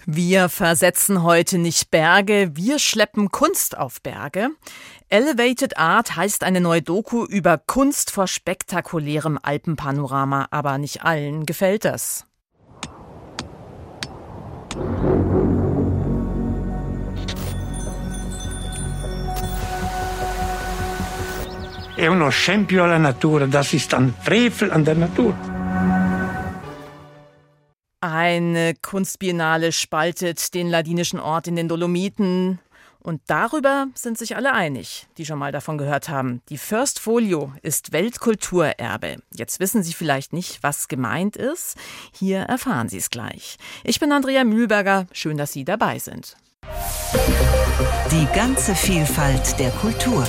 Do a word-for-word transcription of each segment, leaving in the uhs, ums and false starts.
Wir versetzen heute nicht Berge, wir schleppen Kunst auf Berge. Elevated Art heißt eine neue Doku über Kunst vor spektakulärem Alpenpanorama, aber nicht allen gefällt das. È uno scempio alla natura, das ist ein Frevel an der Natur. Eine Kunstbiennale spaltet den ladinischen Ort in den Dolomiten. Und darüber sind sich alle einig, die schon mal davon gehört haben. Die First Folio ist Weltkulturerbe. Jetzt wissen Sie vielleicht nicht, was gemeint ist. Hier erfahren Sie es gleich. Ich bin Andrea Mühlberger. Schön, dass Sie dabei sind. Die ganze Vielfalt der Kultur.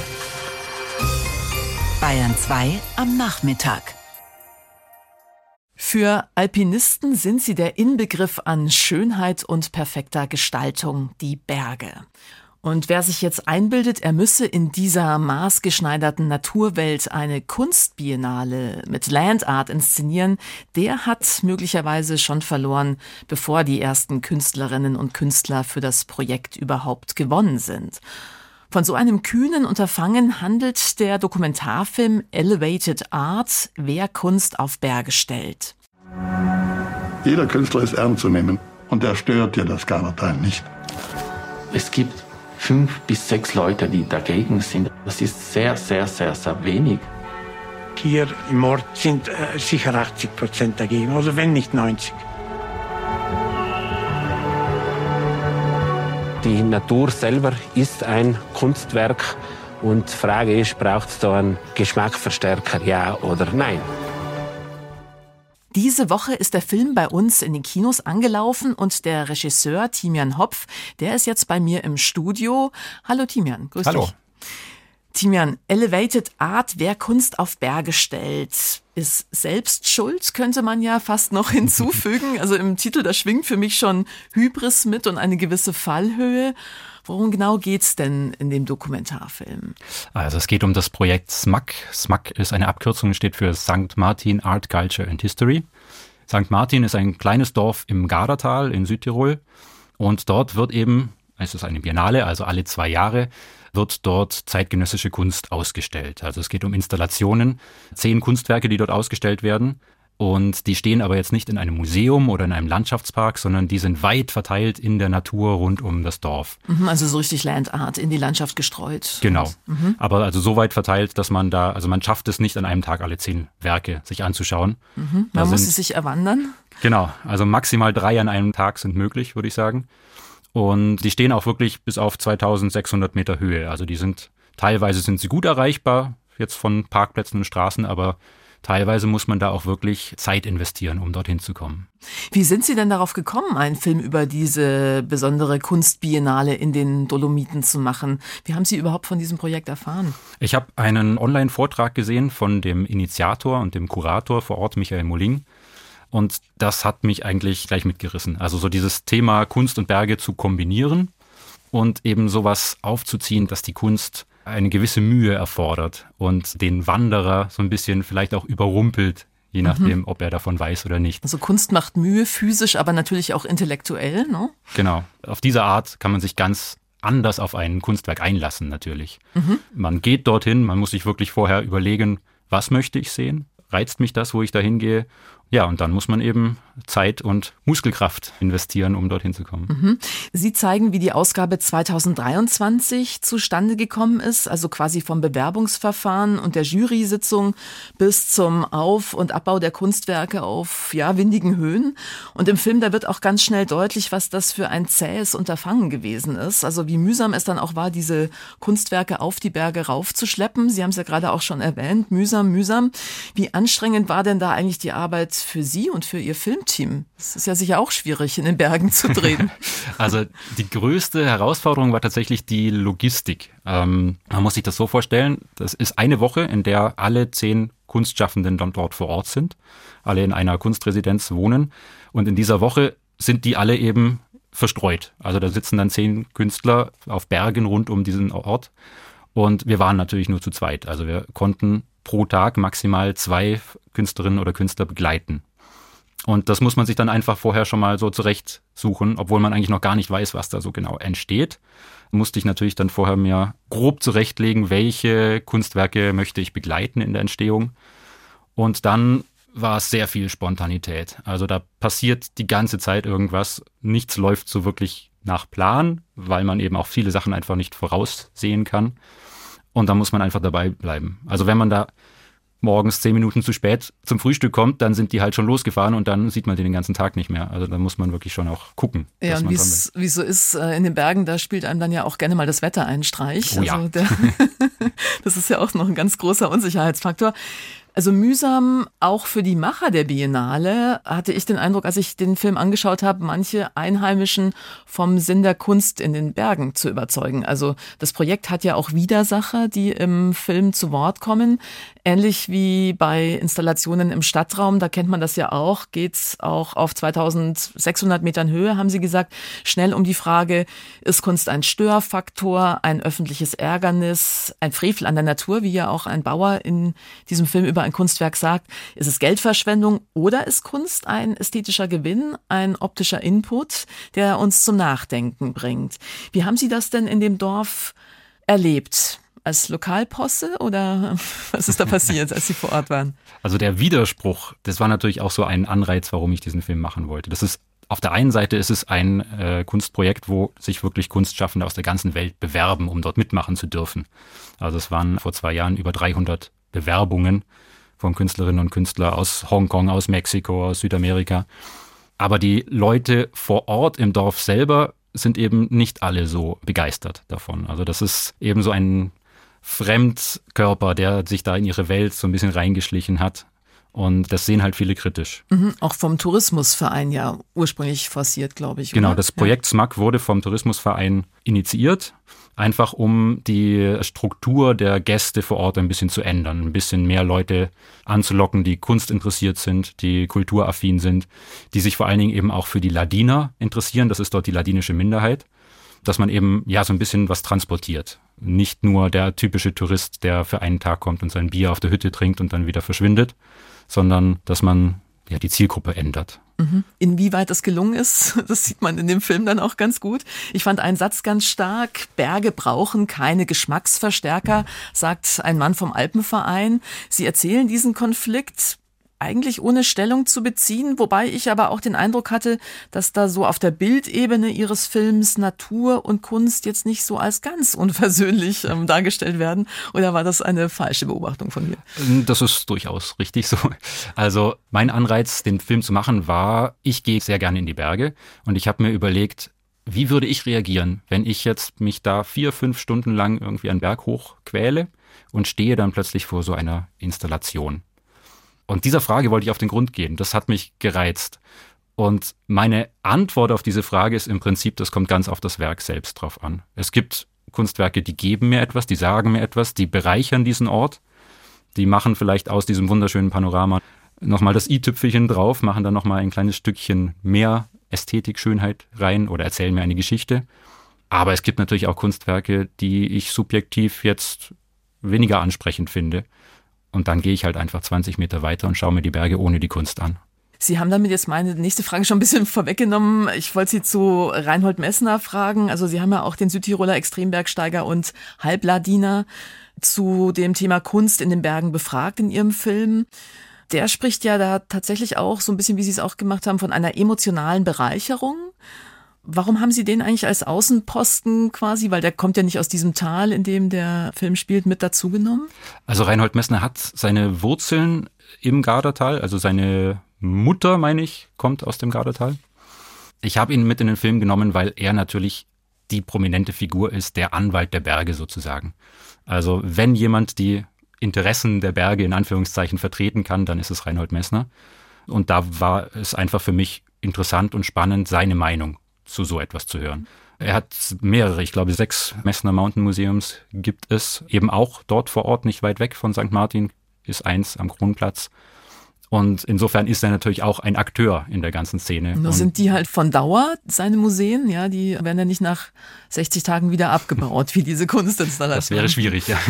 Bayern zwei am Nachmittag. Für Alpinisten sind sie der Inbegriff an Schönheit und perfekter Gestaltung, die Berge. Und wer sich jetzt einbildet, er müsse in dieser maßgeschneiderten Naturwelt eine Kunstbiennale mit Landart inszenieren, der hat möglicherweise schon verloren, bevor die ersten Künstlerinnen und Künstler für das Projekt überhaupt gewonnen sind. Von so einem kühnen Unterfangen handelt der Dokumentarfilm Elevated Art, wer Kunst auf Berge stellt. Jeder Künstler ist ernst zu nehmen und er stört ja das Gartenteil nicht. Es gibt fünf bis sechs Leute, die dagegen sind. Das ist sehr, sehr, sehr, sehr wenig. Hier im Ort sind äh, sicher achtzig Prozent dagegen, also wenn nicht neunzig. Die Natur selber ist ein Kunstwerk und die Frage ist, braucht es da einen Geschmacksverstärker, ja oder nein? Diese Woche ist der Film bei uns in den Kinos angelaufen und der Regisseur Timian Hopf, der ist jetzt bei mir im Studio. Hallo Timian, grüß Hallo. dich. Timian, Elevated Art, wer Kunst auf Berge stellt, ist selbst schuld, könnte man ja fast noch hinzufügen. Also im Titel, da schwingt für mich schon Hybris mit und eine gewisse Fallhöhe. Worum genau geht's denn in dem Dokumentarfilm? Also es geht um das Projekt S M A C. S M A C ist eine Abkürzung, steht für Sankt Martin Art, Culture and History. Sankt Martin ist ein kleines Dorf im Gardatal in Südtirol und dort wird eben, es ist eine Biennale, also alle zwei Jahre, wird dort zeitgenössische Kunst ausgestellt. Also es geht um Installationen, zehn Kunstwerke, die dort ausgestellt werden. Und die stehen aber jetzt nicht in einem Museum oder in einem Landschaftspark, sondern die sind weit verteilt in der Natur rund um das Dorf. Also so richtig Landart in die Landschaft gestreut. Genau. Mhm. Aber also so weit verteilt, dass man da, also man schafft es nicht an einem Tag alle zehn Werke sich anzuschauen. Mhm. Man muss sie sich erwandern. Genau. Also maximal drei an einem Tag sind möglich, würde ich sagen. Und die stehen auch wirklich bis auf zweitausendsechshundert Meter Höhe. Also die sind, teilweise sind sie gut erreichbar, jetzt von Parkplätzen und Straßen, aber teilweise muss man da auch wirklich Zeit investieren, um dorthin zu kommen. Wie sind Sie denn darauf gekommen, einen Film über diese besondere Kunstbiennale in den Dolomiten zu machen? Wie haben Sie überhaupt von diesem Projekt erfahren? Ich habe einen Online-Vortrag gesehen von dem Initiator und dem Kurator vor Ort, Michael Molling. Und das hat mich eigentlich gleich mitgerissen. Also so dieses Thema Kunst und Berge zu kombinieren und eben sowas aufzuziehen, dass die Kunst eine gewisse Mühe erfordert und den Wanderer so ein bisschen vielleicht auch überrumpelt, je nachdem, mhm. ob er davon weiß oder nicht. Also Kunst macht Mühe, physisch, aber natürlich auch intellektuell, ne? Genau. Auf diese Art kann man sich ganz anders auf ein Kunstwerk einlassen, natürlich. Mhm. Man geht dorthin, man muss sich wirklich vorher überlegen, was möchte ich sehen? Reizt mich das, wo ich da hingehe? Ja, und dann muss man eben Zeit und Muskelkraft investieren, um dorthin zu kommen. Mhm. Sie zeigen, wie die Ausgabe zweitausenddreiundzwanzig zustande gekommen ist, also quasi vom Bewerbungsverfahren und der Jury-Sitzung bis zum Auf- und Abbau der Kunstwerke auf ja, windigen Höhen. Und im Film, da wird auch ganz schnell deutlich, was das für ein zähes Unterfangen gewesen ist. Also wie mühsam es dann auch war, diese Kunstwerke auf die Berge raufzuschleppen. Sie haben es ja gerade auch schon erwähnt, mühsam, mühsam. Wie anstrengend war denn da eigentlich die Arbeit für Sie und für Ihr Filmteam? Es ist ja sicher auch schwierig, in den Bergen zu drehen. Also die größte Herausforderung war tatsächlich die Logistik. Ähm, man muss sich das so vorstellen, das ist eine Woche, in der alle zehn Kunstschaffenden dann dort vor Ort sind, alle in einer Kunstresidenz wohnen. Und in dieser Woche sind die alle eben verstreut. Also da sitzen dann zehn Künstler auf Bergen rund um diesen Ort. Und wir waren natürlich nur zu zweit. Also wir konnten pro Tag maximal zwei Künstlerinnen oder Künstler begleiten. Und das muss man sich dann einfach vorher schon mal so zurechtsuchen, obwohl man eigentlich noch gar nicht weiß, was da so genau entsteht. Musste ich natürlich dann vorher mir grob zurechtlegen, welche Kunstwerke möchte ich begleiten in der Entstehung. Und dann war es sehr viel Spontanität. Also da passiert die ganze Zeit irgendwas. Nichts läuft so wirklich nach Plan, weil man eben auch viele Sachen einfach nicht voraussehen kann. Und da muss man einfach dabei bleiben. Also wenn man da morgens zehn Minuten zu spät zum Frühstück kommt, dann sind die halt schon losgefahren und dann sieht man den den ganzen Tag nicht mehr. Also da muss man wirklich schon auch gucken. Ja, und wie es so ist in den Bergen, da spielt einem dann ja auch gerne mal das Wetter einen Streich. Oh ja. Also der, das ist ja auch noch ein ganz großer Unsicherheitsfaktor. Also mühsam auch für die Macher der Biennale, hatte ich den Eindruck, als ich den Film angeschaut habe, manche Einheimischen vom Sinn der Kunst in den Bergen zu überzeugen. Also das Projekt hat ja auch Widersacher, die im Film zu Wort kommen. Ähnlich wie bei Installationen im Stadtraum, da kennt man das ja auch, geht's auch auf zweitausendsechshundert Metern Höhe, haben Sie gesagt, schnell um die Frage, ist Kunst ein Störfaktor, ein öffentliches Ärgernis, ein Frevel an der Natur, wie ja auch ein Bauer in diesem Film über ein Kunstwerk sagt, ist es Geldverschwendung oder ist Kunst ein ästhetischer Gewinn, ein optischer Input, der uns zum Nachdenken bringt? Wie haben Sie das denn in dem Dorf erlebt? Als Lokalposse oder was ist da passiert, als Sie vor Ort waren? Also der Widerspruch, das war natürlich auch so ein Anreiz, warum ich diesen Film machen wollte. Das ist auf der einen Seite ist es ein äh, Kunstprojekt, wo sich wirklich Kunstschaffende aus der ganzen Welt bewerben, um dort mitmachen zu dürfen. Also es waren vor zwei Jahren über dreihundert Bewerbungen von Künstlerinnen und Künstlern aus Hongkong, aus Mexiko, aus Südamerika. Aber die Leute vor Ort im Dorf selber sind eben nicht alle so begeistert davon. Also das ist eben so ein Fremdkörper, der sich da in ihre Welt so ein bisschen reingeschlichen hat. Und das sehen halt viele kritisch. Mhm, auch vom Tourismusverein ja ursprünglich forciert, glaube ich. Genau, oder? das Projekt ja. S M A C wurde vom Tourismusverein initiiert, einfach um die Struktur der Gäste vor Ort ein bisschen zu ändern, ein bisschen mehr Leute anzulocken, die kunstinteressiert sind, die kulturaffin sind, die sich vor allen Dingen eben auch für die Ladiner interessieren, das ist dort die ladinische Minderheit, dass man eben ja so ein bisschen was transportiert. Nicht nur der typische Tourist, der für einen Tag kommt und sein Bier auf der Hütte trinkt und dann wieder verschwindet, sondern dass man ja die Zielgruppe ändert. Mhm. Inwieweit das gelungen ist, das sieht man in dem Film dann auch ganz gut. Ich fand einen Satz ganz stark: Berge brauchen keine Geschmacksverstärker, sagt ein Mann vom Alpenverein. Sie erzählen diesen Konflikt eigentlich ohne Stellung zu beziehen, wobei ich aber auch den Eindruck hatte, dass da so auf der Bildebene Ihres Films Natur und Kunst jetzt nicht so als ganz unversöhnlich ähm, dargestellt werden. Oder war das eine falsche Beobachtung von mir? Das ist durchaus richtig so. Also mein Anreiz, den Film zu machen, war, ich gehe sehr gerne in die Berge und ich habe mir überlegt, wie würde ich reagieren, wenn ich jetzt mich da vier, fünf Stunden lang irgendwie einen Berg hoch quäle und stehe dann plötzlich vor so einer Installation. Und dieser Frage wollte ich auf den Grund gehen. Das hat mich gereizt. Und meine Antwort auf diese Frage ist im Prinzip, das kommt ganz auf das Werk selbst drauf an. Es gibt Kunstwerke, die geben mir etwas, die sagen mir etwas, die bereichern diesen Ort. Die machen vielleicht aus diesem wunderschönen Panorama nochmal das i-Tüpfelchen drauf, machen dann nochmal ein kleines Stückchen mehr Ästhetik, Schönheit rein oder erzählen mir eine Geschichte. Aber es gibt natürlich auch Kunstwerke, die ich subjektiv jetzt weniger ansprechend finde. Und dann gehe ich halt einfach zwanzig Meter weiter und schaue mir die Berge ohne die Kunst an. Sie haben damit jetzt meine nächste Frage schon ein bisschen vorweggenommen. Ich wollte Sie zu Reinhold Messner fragen. Also Sie haben ja auch den Südtiroler Extrembergsteiger und Halbladiner zu dem Thema Kunst in den Bergen befragt in Ihrem Film. Der spricht ja da tatsächlich auch so ein bisschen, wie Sie es auch gemacht haben, von einer emotionalen Bereicherung. Warum haben Sie den eigentlich als Außenposten quasi, weil der kommt ja nicht aus diesem Tal, in dem der Film spielt, mit dazu genommen? Also Reinhold Messner hat seine Wurzeln im Gardatal, also seine Mutter, meine ich, kommt aus dem Gardatal. Ich habe ihn mit in den Film genommen, weil er natürlich die prominente Figur ist, der Anwalt der Berge sozusagen. Also wenn jemand die Interessen der Berge in Anführungszeichen vertreten kann, dann ist es Reinhold Messner. Und da war es einfach für mich interessant und spannend, seine Meinung zu so etwas zu hören. Er hat mehrere, ich glaube sechs Messner Mountain Museums gibt es, eben auch dort vor Ort, nicht weit weg von Sankt Martin, ist eins am Kronplatz. Und insofern ist er natürlich auch ein Akteur in der ganzen Szene. Nur sind die halt von Dauer, seine Museen, ja, die werden ja nicht nach sechzig Tagen wieder abgebaut, wie diese Kunstinstallation. Das wäre schwierig, ja.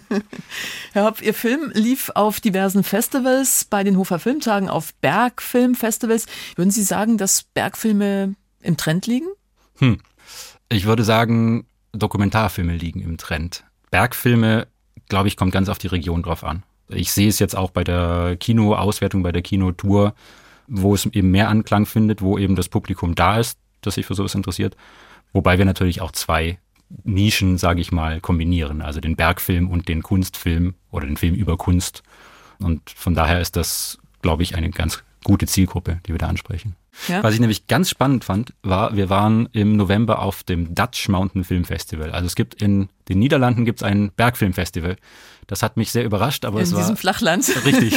Herr Hopf, Ihr Film lief auf diversen Festivals, bei den Hofer Filmtagen, auf Bergfilmfestivals. Würden Sie sagen, dass Bergfilme im Trend liegen? Hm. Ich würde sagen, Dokumentarfilme liegen im Trend. Bergfilme, glaube ich, kommt ganz auf die Region drauf an. Ich sehe es jetzt auch bei der Kinoauswertung, bei der Kinotour, wo es eben mehr Anklang findet, wo eben das Publikum da ist, das sich für sowas interessiert. Wobei wir natürlich auch zwei Nischen, sage ich mal, kombinieren. Also den Bergfilm und den Kunstfilm oder den Film über Kunst. Und von daher ist das, glaube ich, eine ganz gute Zielgruppe, die wir da ansprechen. Ja. Was ich nämlich ganz spannend fand, war, wir waren im November auf dem Dutch Mountain Film Festival. Also es gibt in den Niederlanden gibt's ein Bergfilmfestival. Das hat mich sehr überrascht. Aber in es war diesem Flachland. Richtig.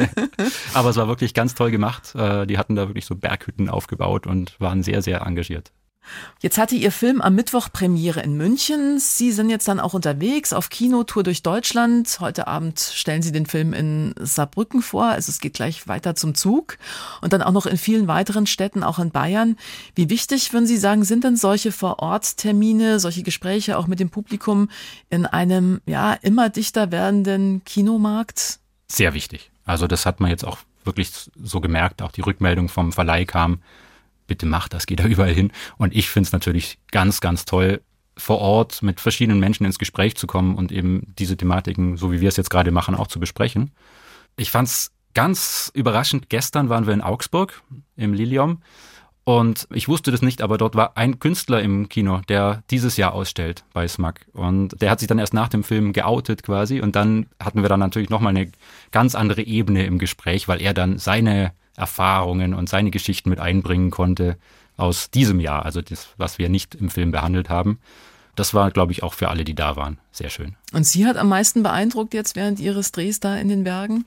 Aber es war wirklich ganz toll gemacht. Die hatten da wirklich so Berghütten aufgebaut und waren sehr, sehr engagiert. Jetzt hatte Ihr Film am Mittwoch Premiere in München. Sie sind jetzt dann auch unterwegs auf Kinotour durch Deutschland. Heute Abend stellen Sie den Film in Saarbrücken vor. Also es geht gleich weiter zum Zug. Und dann auch noch in vielen weiteren Städten, auch in Bayern. Wie wichtig, würden Sie sagen, sind denn solche Vor-Ort-Termine, solche Gespräche auch mit dem Publikum in einem ja immer dichter werdenden Kinomarkt? Sehr wichtig. Also das hat man jetzt auch wirklich so gemerkt. Auch die Rückmeldung vom Verleih kam, bitte macht das, geht da überall hin. Und ich finde es natürlich ganz, ganz toll, vor Ort mit verschiedenen Menschen ins Gespräch zu kommen und eben diese Thematiken, so wie wir es jetzt gerade machen, auch zu besprechen. Ich fand es ganz überraschend. Gestern waren wir in Augsburg im Lilium und ich wusste das nicht, aber dort war ein Künstler im Kino, der dieses Jahr ausstellt bei SMAC. Und der hat sich dann erst nach dem Film geoutet quasi und dann hatten wir dann natürlich nochmal eine ganz andere Ebene im Gespräch, weil er dann seine Erfahrungen und seine Geschichten mit einbringen konnte aus diesem Jahr, also das, was wir nicht im Film behandelt haben. Das war, glaube ich, auch für alle, die da waren, sehr schön. Und Sie hat am meisten beeindruckt jetzt während Ihres Drehs da in den Bergen?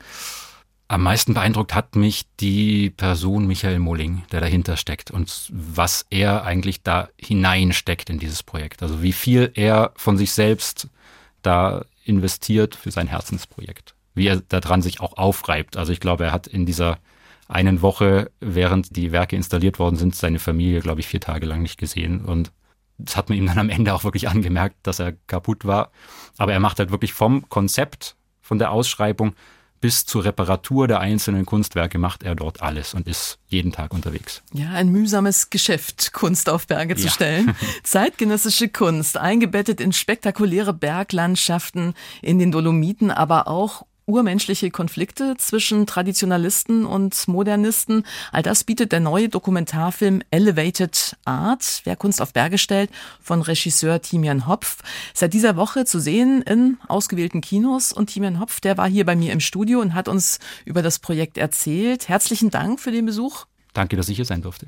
Am meisten beeindruckt hat mich die Person Michael Mulling, der dahinter steckt und was er eigentlich da hineinsteckt in dieses Projekt. Also wie viel er von sich selbst da investiert für sein Herzensprojekt. Wie er daran sich auch aufreibt. Also ich glaube, er hat in dieser einen Woche, während die Werke installiert worden sind, seine Familie, glaube ich, vier Tage lang nicht gesehen. Und das hat man ihm dann am Ende auch wirklich angemerkt, dass er kaputt war. Aber er macht halt wirklich vom Konzept, von der Ausschreibung bis zur Reparatur der einzelnen Kunstwerke macht er dort alles und ist jeden Tag unterwegs. Ja, ein mühsames Geschäft, Kunst auf Berge zu ja. stellen. Zeitgenössische Kunst, eingebettet in spektakuläre Berglandschaften in den Dolomiten, aber auch urmenschliche Konflikte zwischen Traditionalisten und Modernisten. All das bietet der neue Dokumentarfilm Elevated Art, wer Kunst auf Berge stellt, von Regisseur Thymian Hopf. Seit dieser Woche zu sehen in ausgewählten Kinos. Und Thymian Hopf, der war hier bei mir im Studio und hat uns über das Projekt erzählt. Herzlichen Dank für den Besuch. Danke, dass ich hier sein durfte.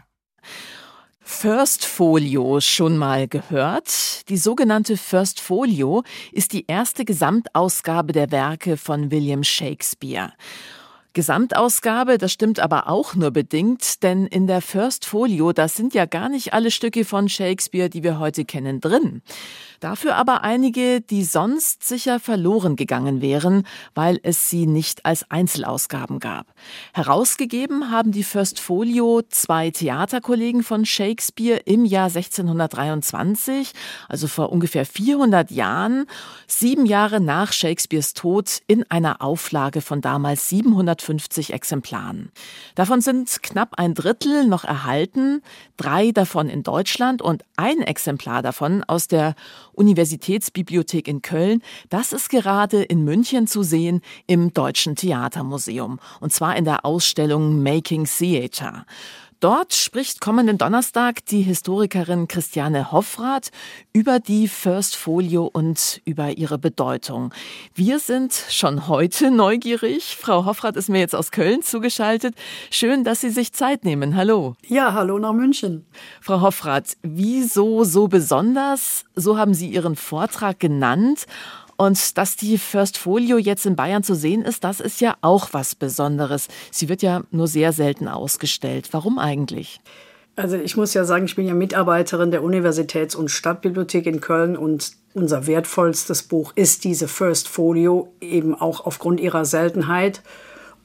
First Folio schon mal gehört? Die sogenannte First Folio ist die erste Gesamtausgabe der Werke von William Shakespeare. Gesamtausgabe, das stimmt aber auch nur bedingt, denn in der First Folio, das sind ja gar nicht alle Stücke von Shakespeare, die wir heute kennen, drin. Dafür aber einige, die sonst sicher verloren gegangen wären, weil es sie nicht als Einzelausgaben gab. Herausgegeben haben die First Folio zwei Theaterkollegen von Shakespeare im Jahr sechzehnhundertdreiundzwanzig, also vor ungefähr vierhundert Jahren, sieben Jahre nach Shakespeares Tod, in einer Auflage von damals siebenhundertfünfzig Exemplaren. Davon sind knapp ein Drittel noch erhalten, drei davon in Deutschland und ein Exemplar davon aus der Universitätsbibliothek in Köln, das ist gerade in München zu sehen im Deutschen Theatermuseum. Und zwar in der Ausstellung Making Theater. Dort spricht kommenden Donnerstag die Historikerin Christiane Hoffrath über die First Folio und über ihre Bedeutung. Wir sind schon heute neugierig. Frau Hoffrath ist mir jetzt aus Köln zugeschaltet. Schön, dass Sie sich Zeit nehmen. Hallo. Ja, hallo nach München. Frau Hoffrath, wieso so besonders? So haben Sie Ihren Vortrag genannt. Und dass die First Folio jetzt in Bayern zu sehen ist, das ist ja auch was Besonderes. Sie wird ja nur sehr selten ausgestellt. Warum eigentlich? Also ich muss ja sagen, ich bin ja Mitarbeiterin der Universitäts- und Stadtbibliothek in Köln und unser wertvollstes Buch ist diese First Folio, eben auch aufgrund ihrer Seltenheit.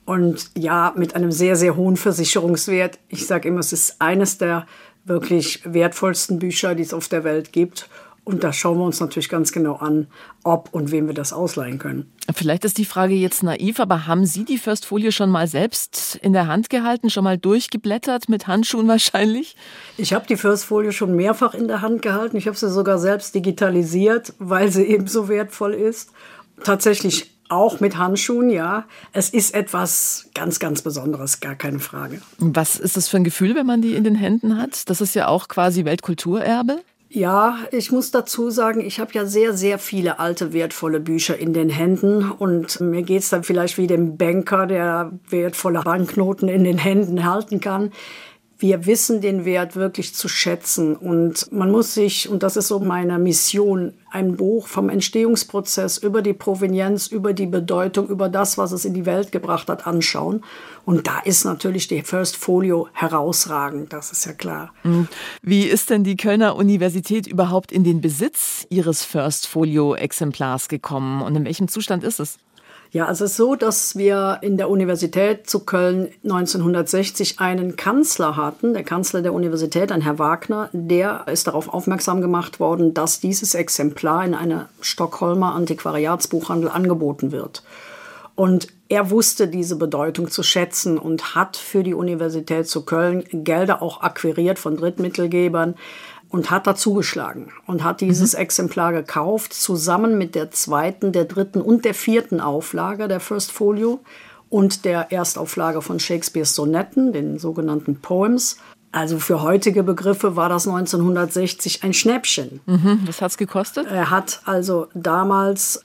Und ja, mit einem sehr, sehr hohen Versicherungswert. Ich sage immer, es ist eines der wirklich wertvollsten Bücher, die es auf der Welt gibt. Und da schauen wir uns natürlich ganz genau an, ob und wem wir das ausleihen können. Vielleicht ist die Frage jetzt naiv, aber haben Sie die First Folio schon mal selbst in der Hand gehalten, schon mal durchgeblättert, mit Handschuhen wahrscheinlich? Ich habe die First Folio schon mehrfach in der Hand gehalten. Ich habe sie sogar selbst digitalisiert, weil sie eben so wertvoll ist. Tatsächlich auch mit Handschuhen, ja. Es ist etwas ganz, ganz Besonderes, gar keine Frage. Was ist das für ein Gefühl, wenn man die in den Händen hat? Das ist ja auch quasi Weltkulturerbe. Ja, ich muss dazu sagen, ich habe ja sehr, sehr viele alte, wertvolle Bücher in den Händen. Und mir geht's dann vielleicht wie dem Banker, der wertvolle Banknoten in den Händen halten kann. Wir wissen den Wert wirklich zu schätzen. Und man muss sich, und das ist so meine Mission, ein Buch vom Entstehungsprozess über die Provenienz, über die Bedeutung, über das, was es in die Welt gebracht hat, anschauen. Und da ist natürlich die First Folio herausragend, das ist ja klar. Wie ist denn die Kölner Universität überhaupt in den Besitz Ihres First Folio-Exemplars gekommen und in welchem Zustand ist es? Ja, also es ist so, dass wir in der Universität zu Köln neunzehnhundertsechzig einen Kanzler hatten, der Kanzler der Universität, ein Herr Wagner, der ist darauf aufmerksam gemacht worden, dass dieses Exemplar in einer Stockholmer Antiquariatsbuchhandel angeboten wird. Und er wusste diese Bedeutung zu schätzen und hat für die Universität zu Köln Gelder auch akquiriert von Drittmittelgebern und hat da zugeschlagen und hat dieses mhm. Exemplar gekauft, zusammen mit der zweiten, der dritten und der vierten Auflage der First Folio und der Erstauflage von Shakespeares Sonetten, den sogenannten Poems. Also für heutige Begriffe war das neunzehnhundertsechzig ein Schnäppchen. Mhm. Was hat's gekostet? Er hat also damals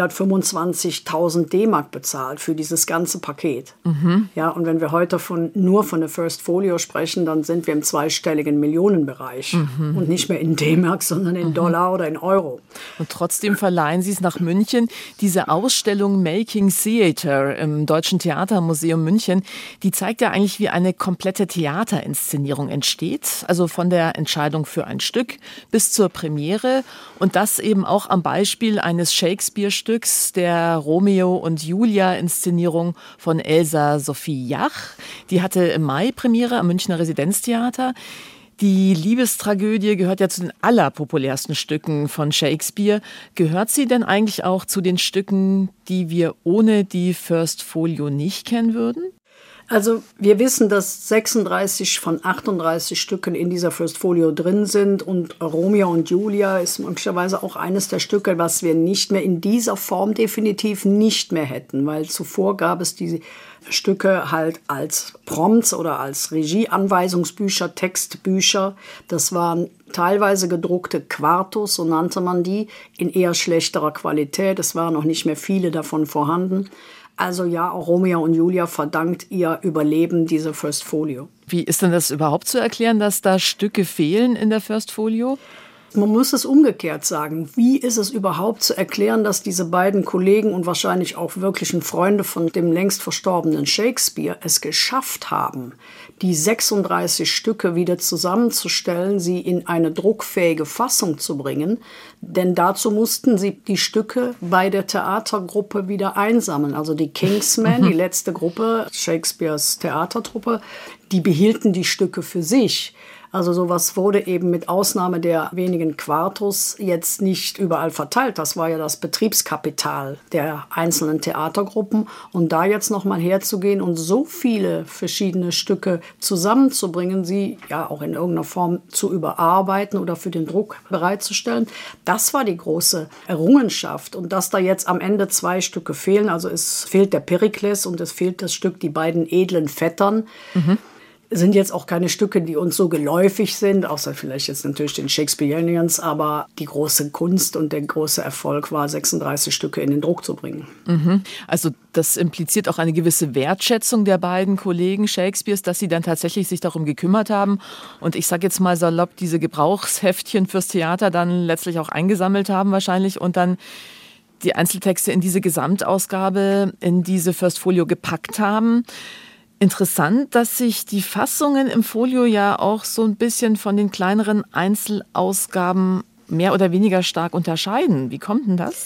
vierhundertfünfundzwanzigtausend D-Mark bezahlt für dieses ganze Paket. Mhm. Ja, und wenn wir heute von, nur von der First Folio sprechen, dann sind wir im zweistelligen Millionenbereich. Mhm. Und nicht mehr in D-Mark, sondern in mhm. Dollar oder in Euro. Und trotzdem verleihen Sie es nach München. Diese Ausstellung Making Theater im Deutschen Theatermuseum München, die zeigt ja eigentlich, wie eine komplette Theaterinszenierung entsteht, also von der Entscheidung für ein Stück bis zur Premiere und das eben auch am Beispiel eines Shakespeare-Stücks, der Romeo und Julia-Inszenierung von Elsa Sophie Jach. Die hatte im Mai Premiere am Münchner Residenztheater. Die Liebestragödie gehört ja zu den allerpopulärsten Stücken von Shakespeare. Gehört sie denn eigentlich auch zu den Stücken, die wir ohne die First Folio nicht kennen würden? Also wir wissen, dass sechsunddreißig von achtunddreißig Stücken in dieser First Folio drin sind und Romeo und Julia ist möglicherweise auch eines der Stücke, was wir nicht mehr in dieser Form definitiv nicht mehr hätten, weil zuvor gab es diese Stücke halt als Prompts oder als Regieanweisungsbücher, Textbücher. Das waren teilweise gedruckte Quartos, so nannte man die, in eher schlechterer Qualität. Es waren noch nicht mehr viele davon vorhanden. Also ja, auch Romeo und Julia verdankt ihr Überleben diese First Folio. Wie ist denn das überhaupt zu erklären, dass da Stücke fehlen in der First Folio? Man muss es umgekehrt sagen. Wie ist es überhaupt zu erklären, dass diese beiden Kollegen und wahrscheinlich auch wirklichen Freunde von dem längst verstorbenen Shakespeare es geschafft haben, die sechsunddreißig Stücke wieder zusammenzustellen, sie in eine druckfähige Fassung zu bringen? Denn dazu mussten sie die Stücke bei der Theatergruppe wieder einsammeln. Also die Kingsmen, die letzte Gruppe, Shakespeares Theatertruppe, die behielten die Stücke für sich. Also sowas wurde eben mit Ausnahme der wenigen Quartos jetzt nicht überall verteilt. Das war ja das Betriebskapital der einzelnen Theatergruppen. Und da jetzt nochmal herzugehen und so viele verschiedene Stücke zusammenzubringen, sie ja auch in irgendeiner Form zu überarbeiten oder für den Druck bereitzustellen, das war die große Errungenschaft. Und dass da jetzt am Ende zwei Stücke fehlen, also es fehlt der Perikles und es fehlt das Stück Die beiden edlen Vettern, mhm. sind jetzt auch keine Stücke, die uns so geläufig sind, außer vielleicht jetzt natürlich den Shakespeareans, aber die große Kunst und der große Erfolg war, sechsunddreißig Stücke in den Druck zu bringen. Mhm. Also das impliziert auch eine gewisse Wertschätzung der beiden Kollegen Shakespeares, dass sie dann tatsächlich sich darum gekümmert haben und ich sage jetzt mal salopp, diese Gebrauchsheftchen fürs Theater dann letztlich auch eingesammelt haben wahrscheinlich und dann die Einzeltexte in diese Gesamtausgabe, in diese First Folio gepackt haben. Interessant, dass sich die Fassungen im Folio ja auch so ein bisschen von den kleineren Einzelausgaben mehr oder weniger stark unterscheiden. Wie kommt denn das?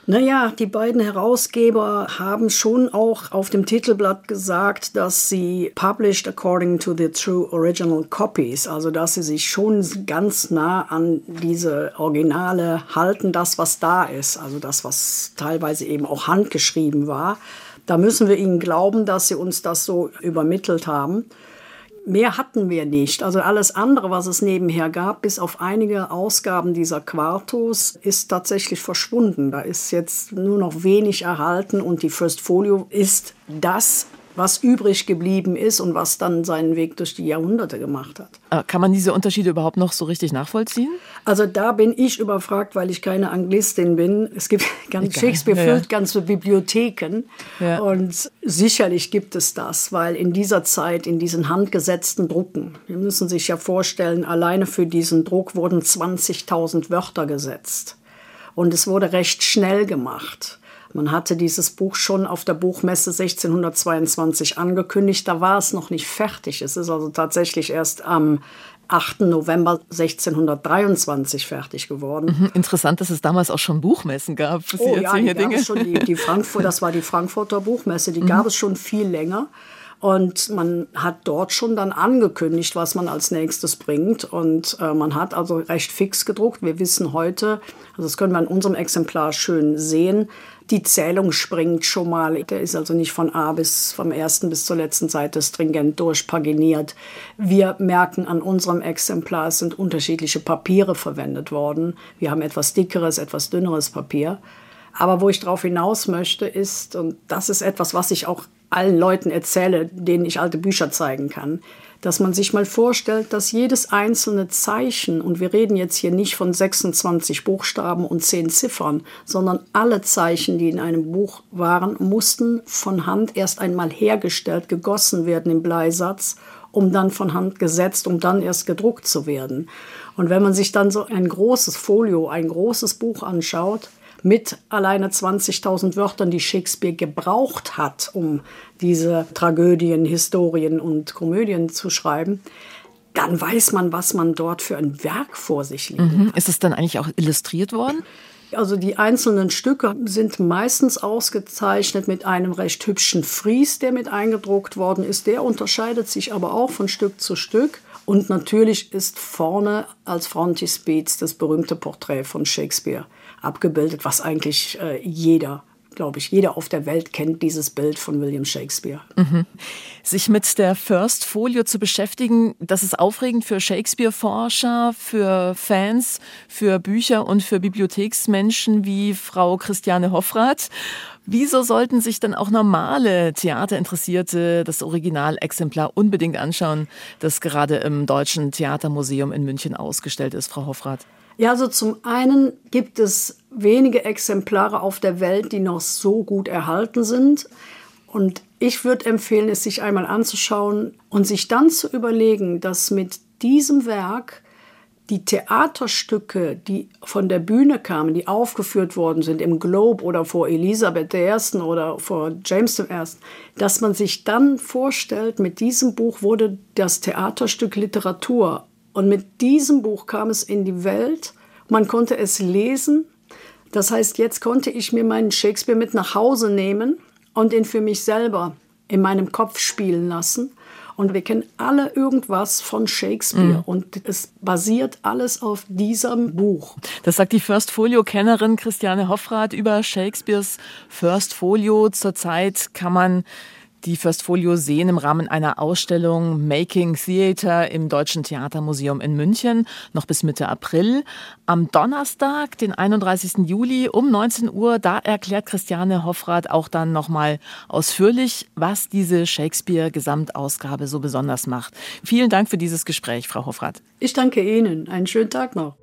Naja, die beiden Herausgeber haben schon auch auf dem Titelblatt gesagt, dass sie published according to the true original copies, also dass sie sich schon ganz nah an diese Originale halten, das, was da ist, also das, was teilweise eben auch handgeschrieben war. Da müssen wir ihnen glauben, dass sie uns das so übermittelt haben. Mehr hatten wir nicht. Also alles andere, was es nebenher gab, bis auf einige Ausgaben dieser Quartos, ist tatsächlich verschwunden. Da ist jetzt nur noch wenig erhalten und die First Folio ist das, was übrig geblieben ist und was dann seinen Weg durch die Jahrhunderte gemacht hat. Kann man diese Unterschiede überhaupt noch so richtig nachvollziehen? Also da bin ich überfragt, weil ich keine Anglistin bin. Es gibt ganz, Shakespeare ja, ja. füllt ganze Bibliotheken ja. und sicherlich gibt es das, weil in dieser Zeit, in diesen handgesetzten Drucken, wir müssen sich ja vorstellen, alleine für diesen Druck wurden zwanzigtausend Wörter gesetzt und es wurde recht schnell gemacht. Man hatte dieses Buch schon auf der Buchmesse sechzehnhundertzweiundzwanzig angekündigt, da war es noch nicht fertig. Es ist also tatsächlich erst am achten November sechzehnhundertdreiundzwanzig fertig geworden. Mhm, interessant, dass es damals auch schon Buchmessen gab. Sie oh ja, die gab Dinge. Es schon, die, die Frankfurt, das war die Frankfurter Buchmesse, die mhm. gab es schon viel länger. Und man hat dort schon dann angekündigt, was man als nächstes bringt. Und äh, man hat also recht fix gedruckt. Wir wissen heute, also das können wir in unserem Exemplar schön sehen, die Zählung springt schon mal. Der ist also nicht von A bis, vom ersten bis zur letzten Seite stringent durchpaginiert. Wir merken an unserem Exemplar, es sind unterschiedliche Papiere verwendet worden. Wir haben etwas dickeres, etwas dünneres Papier. Aber wo ich drauf hinaus möchte ist, und das ist etwas, was ich auch allen Leuten erzähle, denen ich alte Bücher zeigen kann, dass man sich mal vorstellt, dass jedes einzelne Zeichen, und wir reden jetzt hier nicht von sechsundzwanzig Buchstaben und zehn Ziffern, sondern alle Zeichen, die in einem Buch waren, mussten von Hand erst einmal hergestellt, gegossen werden im Bleisatz, um dann von Hand gesetzt, um dann erst gedruckt zu werden. Und wenn man sich dann so ein großes Folio, ein großes Buch anschaut, mit alleine zwanzigtausend Wörtern, die Shakespeare gebraucht hat, um diese Tragödien, Historien und Komödien zu schreiben, dann weiß man, was man dort für ein Werk vor sich liegen hat. Ist es dann eigentlich auch illustriert worden? Also die einzelnen Stücke sind meistens ausgezeichnet mit einem recht hübschen Fries, der mit eingedruckt worden ist. Der unterscheidet sich aber auch von Stück zu Stück. Und natürlich ist vorne als Frontispiz das berühmte Porträt von Shakespeare abgebildet, was eigentlich äh, jeder, glaube ich, jeder auf der Welt kennt, dieses Bild von William Shakespeare. Mhm. Sich mit der First Folio zu beschäftigen, das ist aufregend für Shakespeare-Forscher, für Fans, für Bücher und für Bibliotheksmenschen wie Frau Christiane Hoffrath. Wieso sollten sich dann auch normale Theaterinteressierte das Originalexemplar unbedingt anschauen, das gerade im Deutschen Theatermuseum in München ausgestellt ist, Frau Hoffrath? Ja, also zum einen gibt es wenige Exemplare auf der Welt, die noch so gut erhalten sind. Und ich würde empfehlen, es sich einmal anzuschauen und sich dann zu überlegen, dass mit diesem Werk die Theaterstücke, die von der Bühne kamen, die aufgeführt worden sind im Globe oder vor Elisabeth der Ersten oder vor James der Ersten, dass man sich dann vorstellt, mit diesem Buch wurde das Theaterstück Literatur. Und mit diesem Buch kam es in die Welt. Man konnte es lesen. Das heißt, jetzt konnte ich mir meinen Shakespeare mit nach Hause nehmen und ihn für mich selber in meinem Kopf spielen lassen. Und wir kennen alle irgendwas von Shakespeare. Mhm. Und es basiert alles auf diesem Buch. Das sagt die First Folio-Kennerin Christiane Hoffrath über Shakespeares First Folio. Zurzeit kann man die First Folio sehen im Rahmen einer Ausstellung Making Theater im Deutschen Theatermuseum in München, noch bis Mitte April. Am Donnerstag, den einunddreißigsten Juli um neunzehn Uhr, da erklärt Christiane Hoffrath auch dann nochmal ausführlich, was diese Shakespeare-Gesamtausgabe so besonders macht. Vielen Dank für dieses Gespräch, Frau Hoffrath. Ich danke Ihnen. Einen schönen Tag noch.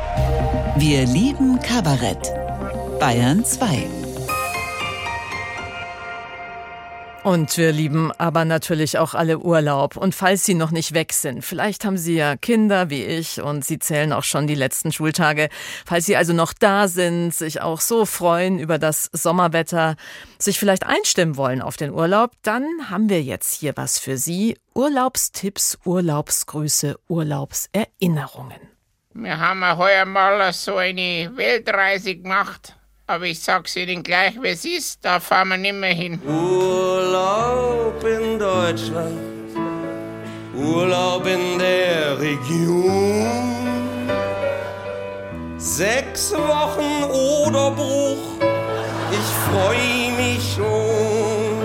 Wir lieben Kabarett. Bayern zwei. Und wir lieben aber natürlich auch alle Urlaub. Und falls Sie noch nicht weg sind, vielleicht haben Sie ja Kinder wie ich und Sie zählen auch schon die letzten Schultage. Falls Sie also noch da sind, sich auch so freuen über das Sommerwetter, sich vielleicht einstimmen wollen auf den Urlaub, dann haben wir jetzt hier was für Sie. Urlaubstipps, Urlaubsgrüße, Urlaubserinnerungen. Wir haben heuer mal so eine Weltreise gemacht Aber ich sag's Ihnen gleich, wie es ist, da fahren wir nimmer hin. Urlaub in Deutschland, Urlaub in der Region. Sechs Wochen oder Bruch, ich freu mich schon.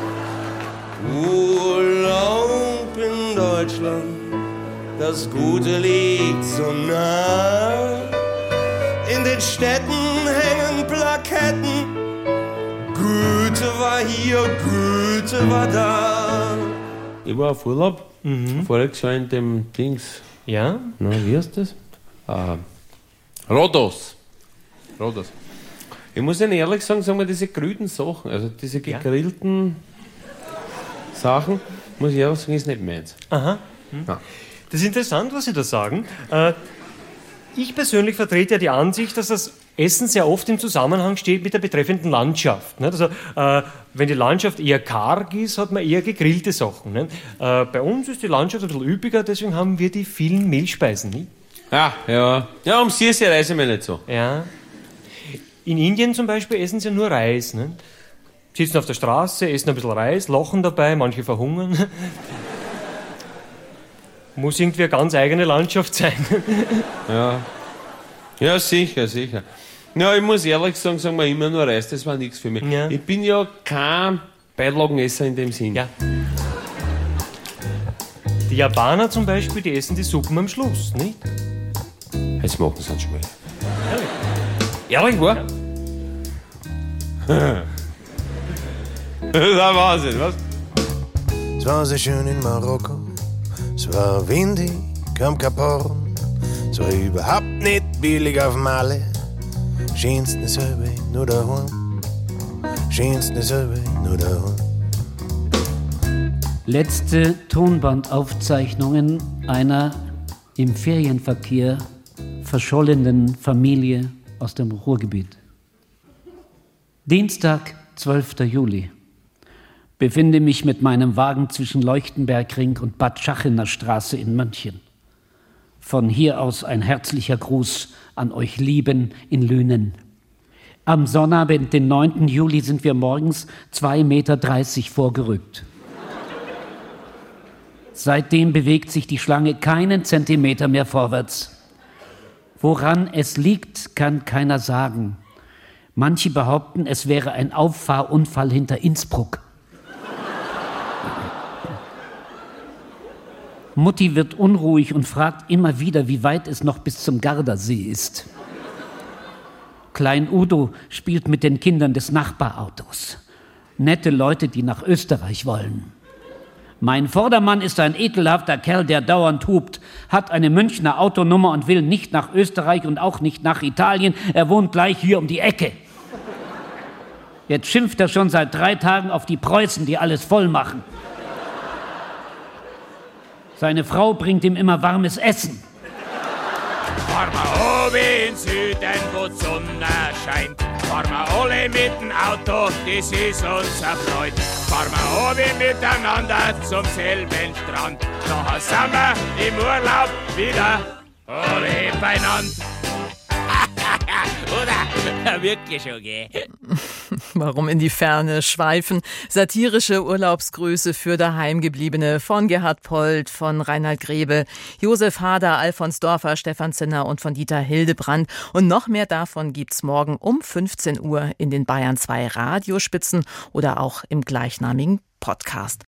Urlaub in Deutschland, das Gute liegt so nah. In den Städten hängen Plaketten, Goethe war hier, Goethe war da. Ich war auf Urlaub, mhm. voriges Jahr in dem Dings. Ja? Na, wie heißt das? Ah, Rhodos. Rhodos. Ich muss Ihnen ehrlich sagen, sagen wir diese grünen Sachen, also diese gegrillten ja. Sachen, muss ich ehrlich sagen, ist nicht meins. Aha. Hm. Ja. Das ist interessant, was Sie da sagen. Äh, ich persönlich vertrete ja die Ansicht, dass das Essen sehr oft im Zusammenhang steht mit der betreffenden Landschaft. Nicht? Also, äh, wenn die Landschaft eher karg ist, hat man eher gegrillte Sachen. Nicht? Äh, bei uns ist die Landschaft ein bisschen üppiger, deswegen haben wir die vielen Mehlspeisen. Nicht? Ja, ja. Ja, um sie ist die Reise mir nicht so. Ja. In Indien zum Beispiel essen sie nur Reis. Nicht? Sitzen auf der Straße, essen ein bisschen Reis, lachen dabei, manche verhungern. Muss irgendwie eine ganz eigene Landschaft sein. Ja. Ja, sicher, sicher. Ja, ich muss ehrlich sagen, sagen wir immer nur Reis, das war nichts für mich. Ja. Ich bin ja kein Beilagenesser in dem Sinn. Ja. Die Japaner zum Beispiel, die essen die Suppen am Schluss, nicht? Jetzt machen sie einen Schmäh. Ehrlich? Ehrlich, wahr? Ja. Das ist ein Wahnsinn, was? Es war sehr schön in Marokko, es war windig am Kap Horn, es war überhaupt nicht billig auf Male. Schönsten selber nur daheim, schönsten selber nur daheim. Letzte Tonbandaufzeichnungen einer im Ferienverkehr verschollenen Familie aus dem Ruhrgebiet. Dienstag, zwölfter Juli. Befinde mich mit meinem Wagen zwischen Leuchtenbergring und Bad Schachener Straße in München. Von hier aus ein herzlicher Gruß an euch Lieben in Lünen. Am Sonnabend, den neunten Juli, sind wir morgens zwei Meter dreißig vorgerückt. Seitdem bewegt sich die Schlange keinen Zentimeter mehr vorwärts. Woran es liegt, kann keiner sagen. Manche behaupten, es wäre ein Auffahrunfall hinter Innsbruck. Mutti wird unruhig und fragt immer wieder, wie weit es noch bis zum Gardasee ist. Klein Udo spielt mit den Kindern des Nachbarautos. Nette Leute, die nach Österreich wollen. Mein Vordermann ist ein ekelhafter Kerl, der dauernd hupt, hat eine Münchner Autonummer und will nicht nach Österreich und auch nicht nach Italien. Er wohnt gleich hier um die Ecke. Jetzt schimpft er schon seit drei Tagen auf die Preußen, die alles voll machen. Seine Frau bringt ihm immer warmes Essen. Fahren wir oben in Süden, wo die Sonne scheint. Fahren wir alle mit dem Auto, das ist unser Freund. Fahren wir oben miteinander zum selben Strand. Nachher sind wir im Urlaub wieder alle beieinander. Oder? Wirklich schon, gell? Warum in die Ferne schweifen? Satirische Urlaubsgrüße für Daheimgebliebene von Gerhard Polt, von Reinhard Grebe, Josef Hader, Alfons Dorfer, Stefan Zinner und von Dieter Hildebrand. Und noch mehr davon gibt's morgen um fünfzehn Uhr in den Bayern zwei Radiospitzen oder auch im gleichnamigen Podcast.